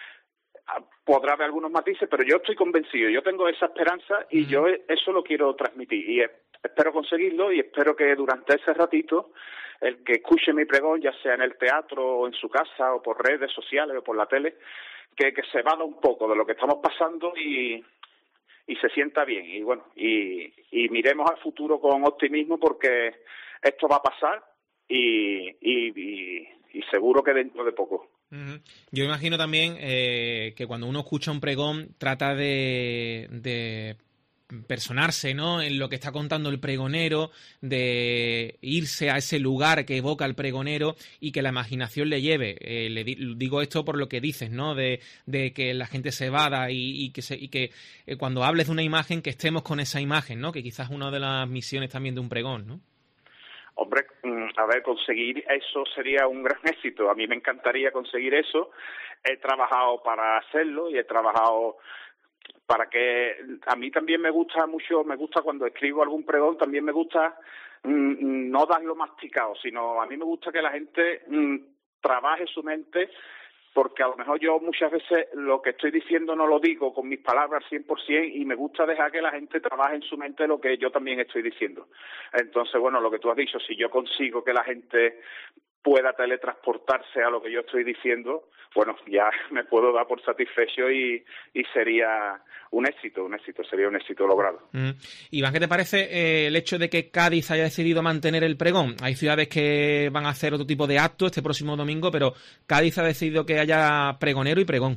Podrá haber algunos matices, pero yo estoy convencido, yo tengo esa esperanza y yo eso lo quiero transmitir y espero conseguirlo y espero que durante ese ratito el que escuche mi pregón, ya sea en el teatro o en su casa o por redes sociales o por la tele, que se evada un poco de lo que estamos pasando y se sienta bien y bueno, y miremos al futuro con optimismo, porque esto va a pasar y seguro que dentro de poco. Yo imagino también que cuando uno escucha un pregón trata de personarse, ¿no?, en lo que está contando el pregonero, de irse a ese lugar que evoca el pregonero y que la imaginación le lleve. Digo esto por lo que dices, ¿no?, de que la gente se evada y que cuando hables de una imagen, que estemos con esa imagen, ¿no?, que quizás es una de las misiones también de un pregón, ¿no? Hombre, a ver, conseguir eso sería un gran éxito. A mí me encantaría conseguir eso. He trabajado para hacerlo y he trabajado para que... A mí también me gusta cuando escribo algún pregón, también me gusta no darlo masticado, sino a mí me gusta que la gente trabaje su mente, porque a lo mejor yo muchas veces lo que estoy diciendo no lo digo con mis palabras 100% y me gusta dejar que la gente trabaje en su mente lo que yo también estoy diciendo. Entonces, bueno, lo que tú has dicho, si yo consigo que la gente pueda teletransportarse a lo que yo estoy diciendo, bueno, ya me puedo dar por satisfecho y sería un éxito logrado. Iván, ¿qué te parece el hecho de que Cádiz haya decidido mantener el pregón? Hay ciudades que van a hacer otro tipo de acto este próximo domingo, pero Cádiz ha decidido que haya pregonero y pregón.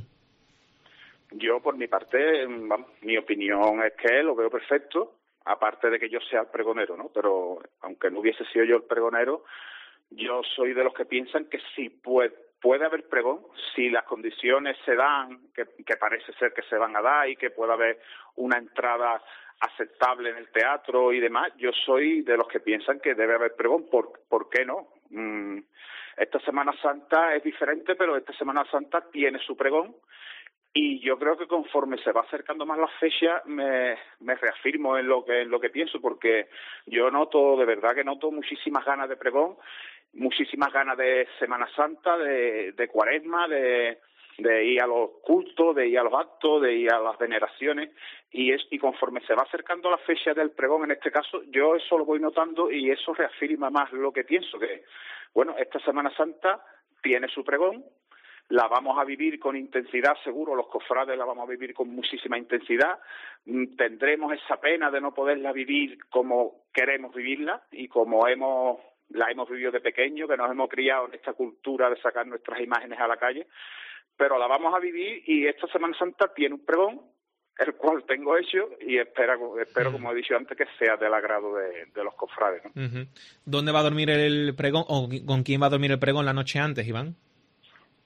Yo, por mi parte, mi opinión es que lo veo perfecto, aparte de que yo sea el pregonero, ¿no? Pero aunque no hubiese sido yo el pregonero, yo soy de los que piensan que sí puede haber pregón, si las condiciones se dan, que parece ser que se van a dar y que pueda haber una entrada aceptable en el teatro y demás. Yo soy de los que piensan que debe haber pregón. ¿Por qué no? Esta Semana Santa es diferente, pero esta Semana Santa tiene su pregón. Y yo creo que conforme se va acercando más la fecha, me reafirmo en lo que pienso, porque yo de verdad que noto muchísimas ganas de pregón, muchísimas ganas de Semana Santa, de Cuaresma, de ir a los cultos, de ir a los actos, de ir a las veneraciones, y conforme se va acercando la fecha del pregón, en este caso, yo eso lo voy notando y eso reafirma más lo que pienso, que bueno, esta Semana Santa tiene su pregón. La vamos a vivir con intensidad, seguro, los cofrades la vamos a vivir con muchísima intensidad. Tendremos esa pena de no poderla vivir como queremos vivirla y como la hemos vivido de pequeño, que nos hemos criado en esta cultura de sacar nuestras imágenes a la calle, pero la vamos a vivir y esta Semana Santa tiene un pregón, el cual tengo hecho y espero, como he dicho antes, que sea del agrado de los cofrades, ¿no? ¿Dónde va a dormir el pregón o con quién va a dormir el pregón la noche antes, Iván?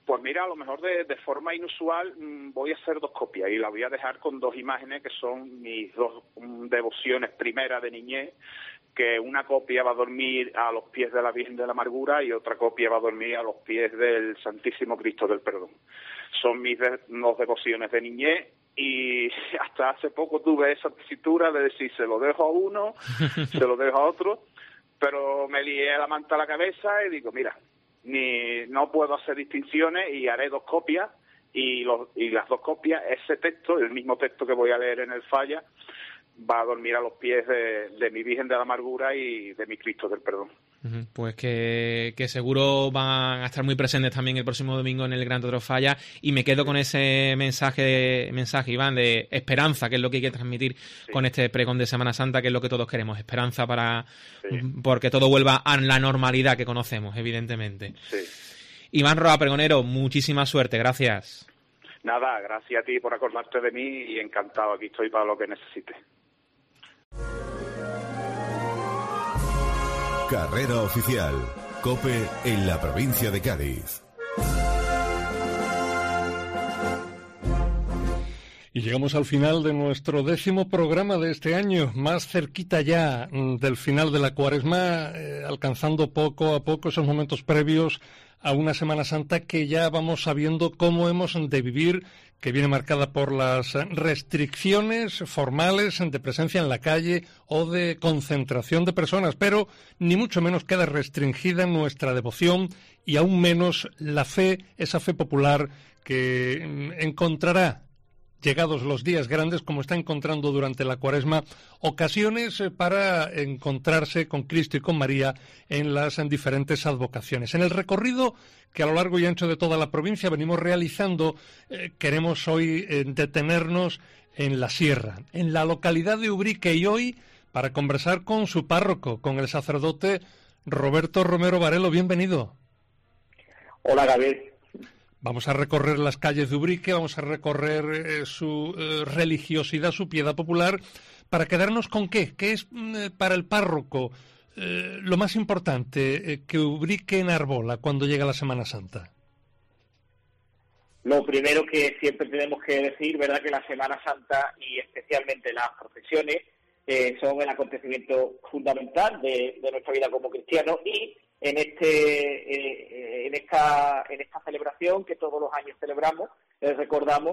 Pues mira, a lo mejor de forma inusual voy a hacer 2 copias y la voy a dejar con 2 imágenes que son mis 2 devociones primeras de niñez, que una copia va a dormir a los pies de la Virgen de la Amargura y otra copia va a dormir a los pies del Santísimo Cristo del Perdón. Son mis 2 devociones de niñez y hasta hace poco tuve esa tesitura de decir se lo dejo a uno, se lo dejo a otro, pero me lié la manta a la cabeza y digo, mira, no puedo hacer distinciones y haré 2 copias y las 2 copias, ese texto, el mismo texto que voy a leer en el Falla, va a dormir a los pies de mi Virgen de la Amargura y de mi Cristo del Perdón. Pues que seguro van a estar muy presentes también el próximo domingo en el Gran Teatro Falla, y me quedo con ese mensaje, Iván, de esperanza, que es lo que hay que transmitir con este pregón de Semana Santa, que es lo que todos queremos, esperanza porque todo vuelva a la normalidad que conocemos, evidentemente. Sí. Iván Roa, pregonero, muchísima suerte, gracias. Nada, gracias a ti por acordarte de mí y encantado, aquí estoy para lo que necesites. Carrera oficial. COPE en la provincia de Cádiz. Y llegamos al final de nuestro 10º programa de este año, más cerquita ya del final de la Cuaresma, alcanzando poco a poco esos momentos previos a una Semana Santa que ya vamos sabiendo cómo hemos de vivir, que viene marcada por las restricciones formales de presencia en la calle o de concentración de personas, pero ni mucho menos queda restringida nuestra devoción y aún menos la fe, esa fe popular que encontrará, llegados los días grandes, como está encontrando durante la Cuaresma, ocasiones para encontrarse con Cristo y con María en las diferentes advocaciones. En el recorrido que a lo largo y ancho de toda la provincia venimos realizando, queremos hoy detenernos en la Sierra, en la localidad de Ubrique, y hoy para conversar con su párroco, con el sacerdote Roberto Romero Varelo. Bienvenido. Hola, Gabriel. Vamos a recorrer las calles de Ubrique, vamos a recorrer su religiosidad, su piedad popular, para quedarnos con qué es para el párroco lo más importante que Ubrique enarbola cuando llega la Semana Santa. Lo primero que siempre tenemos que decir, ¿verdad?, que la Semana Santa y especialmente las procesiones son el acontecimiento fundamental de nuestra vida como cristianos, y en esta celebración que todos los años celebramos, recordamos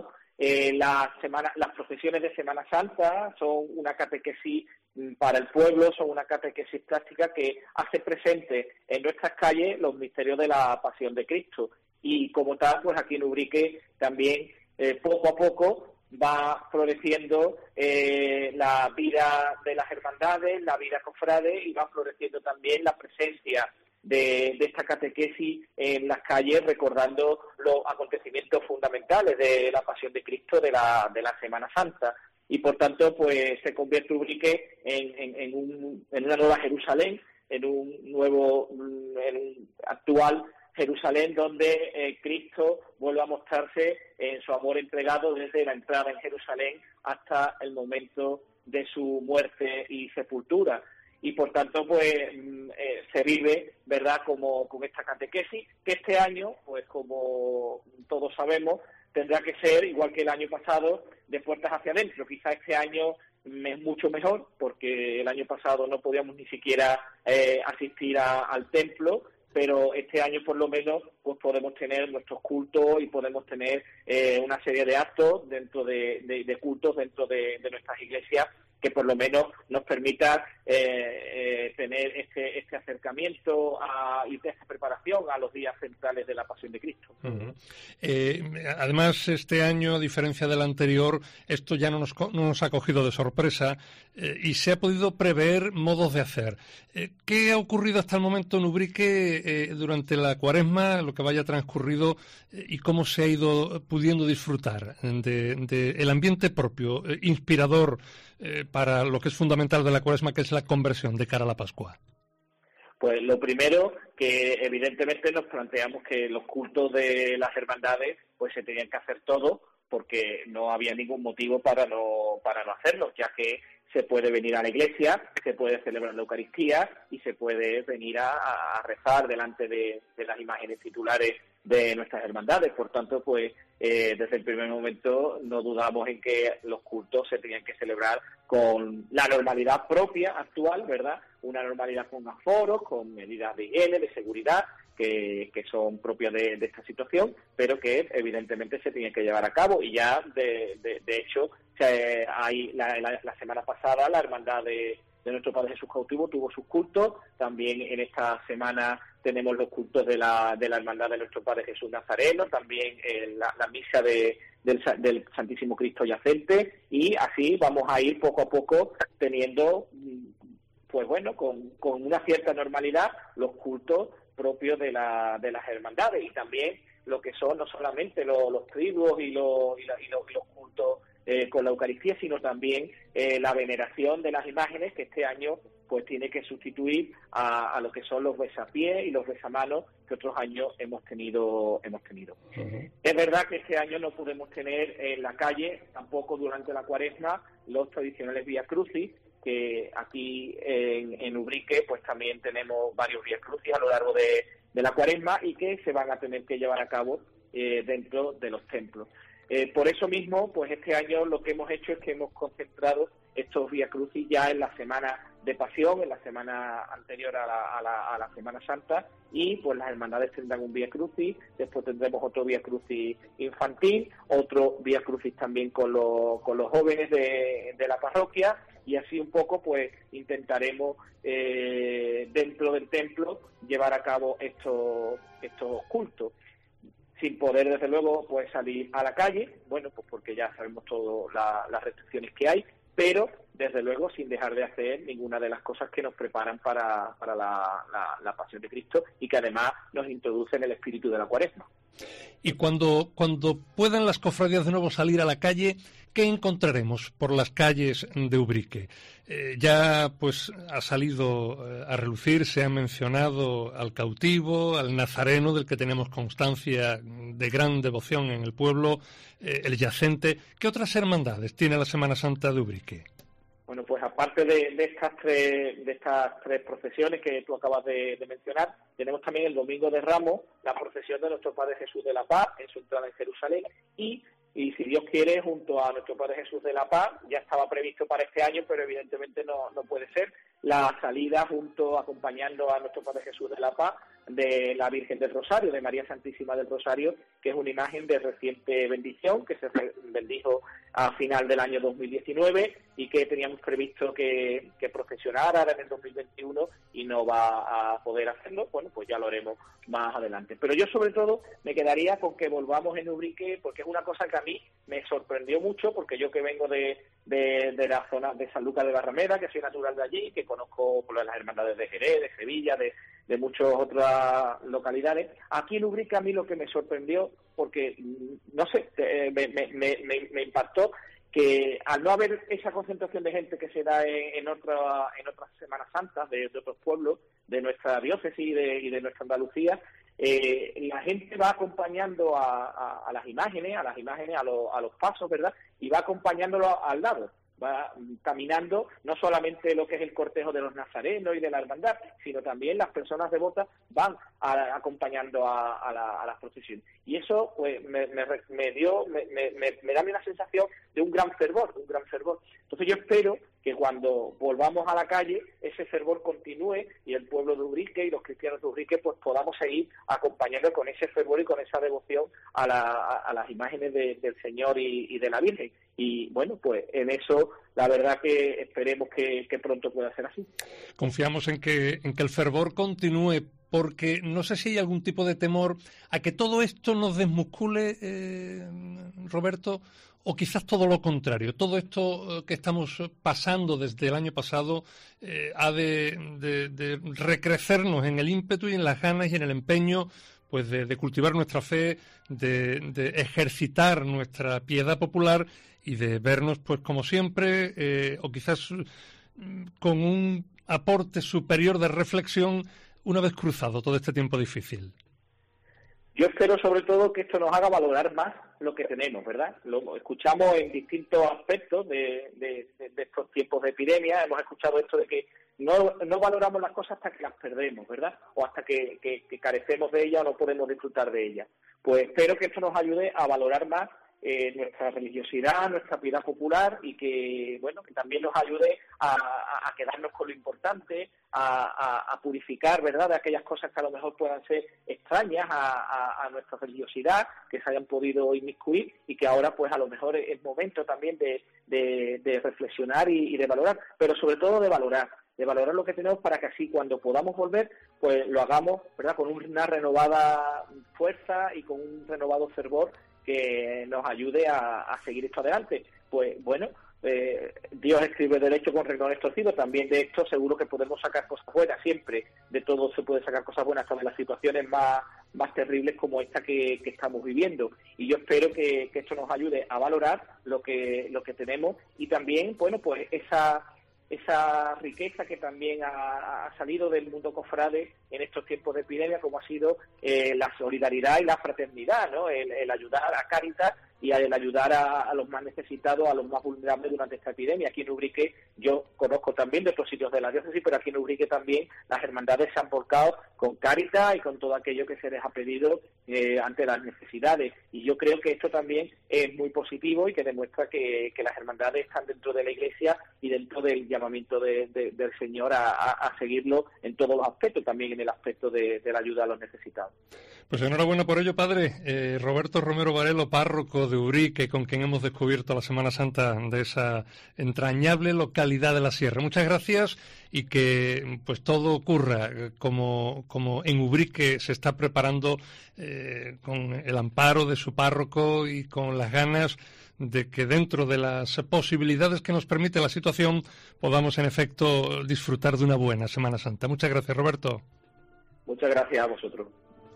las procesiones de Semana Santa son una catequesis para el pueblo, son una catequesis práctica que hace presente en nuestras calles los misterios de la Pasión de Cristo, y como tal, pues aquí en Ubrique también poco a poco va floreciendo la vida de las hermandades, la vida cofrade, y va floreciendo también la presencia de esta catequesis en las calles, recordando los acontecimientos fundamentales de la Pasión de Cristo de la Semana Santa. Y por tanto, pues se convierte Ubrique en una nueva Jerusalén, en un actual Jerusalén, donde Cristo vuelve a mostrarse en su amor entregado desde la entrada en Jerusalén hasta el momento de su muerte y sepultura. Y por tanto, pues se vive, ¿verdad?, como con esta catequesis, que este año, pues como todos sabemos, tendrá que ser, igual que el año pasado, de puertas hacia adentro. Quizá este año es mucho mejor, porque el año pasado no podíamos ni siquiera asistir al templo, pero este año por lo menos pues podemos tener nuestros cultos y podemos tener una serie de actos dentro de cultos dentro de nuestras iglesias, que por lo menos nos permita tener este acercamiento y esta preparación a los días centrales de la Pasión de Cristo. Uh-huh. Además, este año, a diferencia del anterior, esto ya no nos ha cogido de sorpresa y se ha podido prever modos de hacer. ¿Qué ha ocurrido hasta el momento en Ubrique durante la Cuaresma, lo que vaya transcurrido, y cómo se ha ido pudiendo disfrutar de el ambiente propio, inspirador, para lo que es fundamental de la Cuaresma, que es la conversión de cara a la Pascua? Pues lo primero, que evidentemente nos planteamos que los cultos de las hermandades pues se tenían que hacer todos, porque no había ningún motivo para no hacerlos, ya que se puede venir a la iglesia, se puede celebrar la Eucaristía y se puede venir a rezar delante de las imágenes titulares de nuestras hermandades. Por tanto, pues desde el primer momento no dudamos en que los cultos se tenían que celebrar con la normalidad propia actual, ¿verdad? Una normalidad con aforos, con medidas de higiene, de seguridad, que son propias de esta situación, pero que evidentemente se tienen que llevar a cabo. Y ya, de hecho, la semana pasada la hermandad de nuestro Padre Jesús Cautivo tuvo sus cultos. También en esta semana tenemos los cultos de la hermandad de nuestro Padre Jesús Nazareno, también la misa del Santísimo Cristo Yacente, y así vamos a ir poco a poco teniendo, pues bueno, con una cierta normalidad los cultos propios de las hermandades, y también lo que son no solamente los triduos y los cultos con la Eucaristía, sino también la veneración de las imágenes, que este año pues tiene que sustituir a lo que son los besapiés y los besamanos que otros años hemos tenido. Uh-huh. Es verdad que este año no podemos tener en la calle, tampoco durante la Cuaresma, los tradicionales Vía Crucis, que aquí en Ubrique pues también tenemos varios Vía Crucis a lo largo de la Cuaresma, y que se van a tener que llevar a cabo dentro de los templos. Por eso mismo, pues este año lo que hemos hecho es que hemos concentrado estos Vía Crucis ya en la semana de Pasión, en la semana anterior a la Semana Santa, y pues las hermandades tendrán un Vía Crucis, después tendremos otro Vía Crucis infantil, otro Vía Crucis también con los jóvenes de la parroquia, y así un poco pues intentaremos dentro del templo llevar a cabo estos cultos, sin poder desde luego pues salir a la calle, bueno, pues porque ya sabemos todas las restricciones que hay, pero desde luego sin dejar de hacer ninguna de las cosas que nos preparan para la Pasión de Cristo, y que además nos introducen el espíritu de la Cuaresma. Y cuando puedan las cofradías de nuevo salir a la calle, ¿qué encontraremos por las calles de Ubrique? Ya pues ha salido a relucir, se ha mencionado al cautivo, al nazareno, del que tenemos constancia de gran devoción en el pueblo, el yacente. ¿Qué otras hermandades tiene la Semana Santa de Ubrique? Bueno, pues aparte de estas tres procesiones que tú acabas de mencionar, tenemos también el Domingo de Ramos, la procesión de nuestro Padre Jesús de la Paz en su entrada en Jerusalén, y si Dios quiere, junto a nuestro Padre Jesús de la Paz, ya estaba previsto para este año, pero evidentemente no puede ser, la salida acompañando a nuestro Padre Jesús de la Paz de la Virgen del Rosario, de María Santísima del Rosario, que es una imagen de reciente bendición, que se bendijo a final del año 2019 y que teníamos previsto que procesionara en el 2021 y no va a poder hacerlo. Bueno, pues ya lo haremos más adelante. Pero yo sobre todo me quedaría con que volvamos en Ubrique, porque es una cosa que a mí me sorprendió mucho, porque yo que vengo de la zona de San Lucas de Barrameda, que soy natural de allí, que conozco por las hermandades de Jerez, de Sevilla, de muchas otras localidades. Aquí en Ubrique a mí lo que me sorprendió, porque no sé, me impactó que al no haber esa concentración de gente que se da en otras Semanas Santas de otros pueblos de nuestra diócesis y de nuestra Andalucía, la gente va acompañando a las imágenes, a los pasos, ¿verdad? Y va acompañándolo al lado. Va caminando no solamente lo que es el cortejo de los nazarenos y de la hermandad, sino también las personas devotas van acompañando a las procesiones. Y eso pues me da una sensación de un gran fervor, Entonces yo espero que cuando volvamos a la calle ese fervor continúe, y el pueblo de Ubrique y los cristianos de Ubrique pues podamos seguir acompañando con ese fervor y con esa devoción a las imágenes del Señor y de la Virgen. Y bueno, pues en eso la verdad que esperemos que pronto pueda ser así. Confiamos en que el fervor continúe, porque no sé si hay algún tipo de temor a que todo esto nos desmuscule, Roberto, o quizás todo lo contrario. Todo esto que estamos pasando desde el año pasado ha de recrecernos en el ímpetu y en las ganas y en el empeño pues de cultivar nuestra fe, de ejercitar nuestra piedad popular y de vernos, pues como siempre, o quizás con un aporte superior de reflexión una vez cruzado todo este tiempo difícil. Yo espero sobre todo que esto nos haga valorar más lo que tenemos, ¿verdad? Lo escuchamos en distintos aspectos de estos tiempos de epidemia. Hemos escuchado esto de que no valoramos las cosas hasta que las perdemos, ¿verdad? O hasta que carecemos de ellas o no podemos disfrutar de ellas. Pues espero que esto nos ayude a valorar más nuestra religiosidad, nuestra piedad popular, y que, bueno, que también nos ayude a quedarnos con lo importante, a purificar, ¿verdad?, de aquellas cosas que a lo mejor puedan ser extrañas a nuestra religiosidad, que se hayan podido inmiscuir, y que ahora pues a lo mejor es momento también de reflexionar y de valorar, pero sobre todo de valorar lo que tenemos, para que así cuando podamos volver, pues lo hagamos, ¿verdad?, con una renovada fuerza y con un renovado fervor que nos ayude a seguir esto adelante. Pues bueno, Dios escribe derecho con renglones torcidos. También de esto seguro que podemos sacar cosas buenas. Siempre de todo se puede sacar cosas buenas, hasta de las situaciones más terribles como esta que estamos viviendo. Y yo espero que esto nos ayude a valorar lo que tenemos, y también, bueno, pues esa riqueza que también ha salido del mundo cofrade en estos tiempos de epidemia, como ha sido la solidaridad y la fraternidad, ¿no? El ayudar a Cáritas y el ayudar a los más necesitados, a los más vulnerables durante esta epidemia. Aquí en Ubrique, yo conozco también de otros sitios de la diócesis, pero aquí en Ubrique también las hermandades se han volcado con Cáritas y con todo aquello que se les ha pedido ante las necesidades. Y yo creo que esto también es muy positivo y que demuestra que las hermandades están dentro de la Iglesia y dentro del llamamiento del Señor a seguirlo en todos los aspectos, también en el aspecto de la ayuda a los necesitados. Pues enhorabuena por ello, padre. Roberto Romero Varelo, párroco de Ubrique, con quien hemos descubierto la Semana Santa de esa entrañable localidad de la Sierra. Muchas gracias, y que pues todo ocurra como en Ubrique se está preparando, con el amparo de su párroco y con las ganas de que dentro de las posibilidades que nos permite la situación podamos en efecto disfrutar de una buena Semana Santa. Muchas gracias, Roberto. Muchas gracias a vosotros.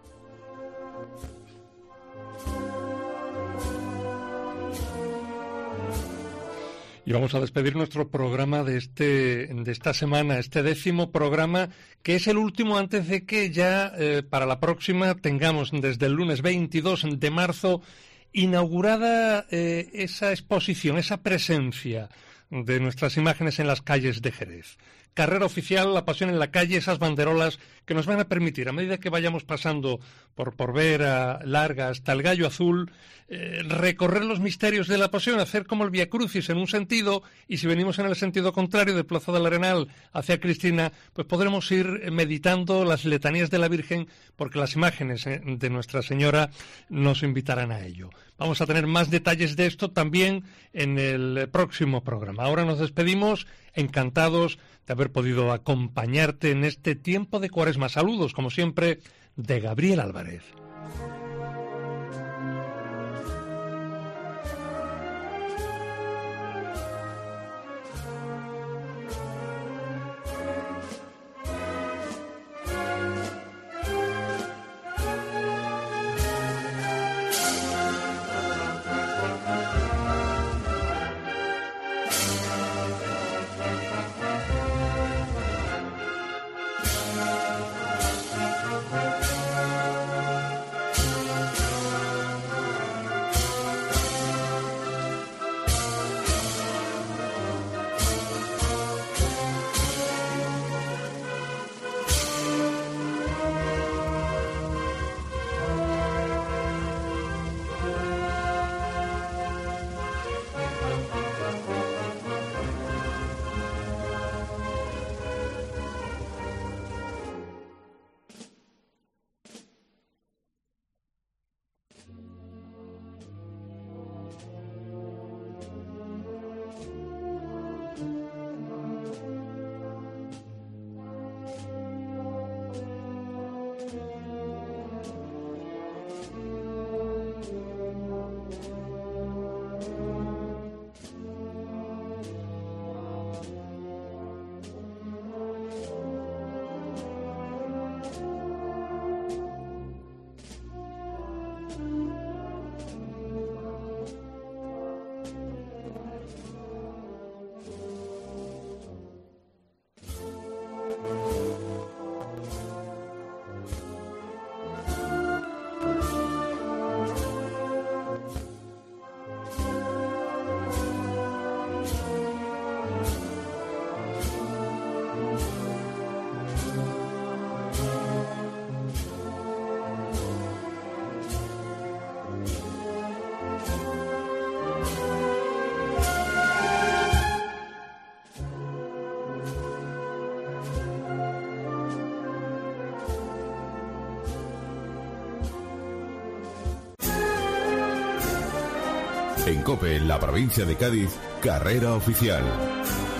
Y vamos a despedir nuestro programa de esta semana, este 10º programa, que es el último antes de que ya para la próxima tengamos desde el lunes 22 de marzo inaugurada esa exposición, esa presencia de nuestras imágenes en las calles de Jerez. Carrera oficial, la pasión en la calle, esas banderolas que nos van a permitir, a medida que vayamos pasando por Vera Larga hasta el Gallo Azul, recorrer los misterios de la pasión, hacer como el Vía Crucis en un sentido, y si venimos en el sentido contrario de Plaza del Arenal hacia Cristina, pues podremos ir meditando las letanías de la Virgen, porque las imágenes de Nuestra Señora nos invitarán a ello. Vamos a tener más detalles de esto también en el próximo programa. Ahora nos despedimos, encantados de haber podido acompañarte en este tiempo de Cuaresma. Saludos, como siempre, de Gabriel Álvarez. En COPE, en la provincia de Cádiz, Carrera Oficial.